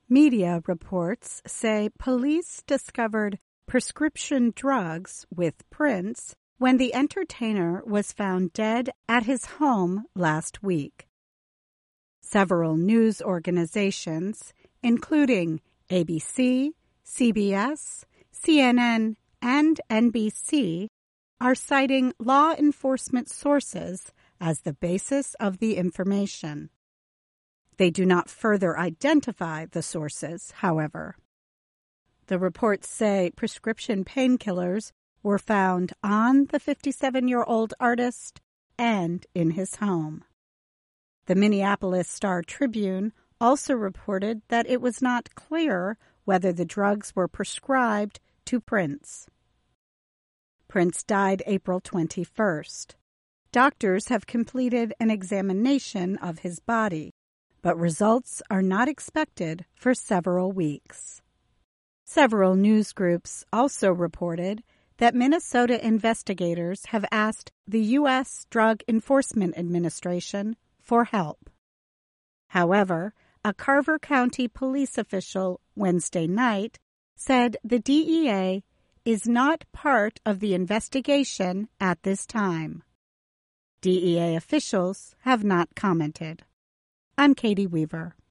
Media reports say police discovered prescription drugs with Prince when the entertainer was found dead at his home last week. Several news organizations, including ABC, CBS, CNN, and NBC, are citing law enforcement sources as the basis of the information. They do not further identify the sources, however. The reports say prescription painkillers were found on the 57-year-old artist and in his home. The Minneapolis Star-Tribune also reported that it was not clear whether the drugs were prescribed to Prince. Prince died April 21st. Doctors have completed an examination of his body, but results are not expected for several weeks. Several news groups also reported that Minnesota investigators have asked the U.S. Drug Enforcement Administration for help. However, a Carver County police official Wednesday night said the DEA is not part of the investigation at this time. DEA officials have not commented. I'm Katie Weaver.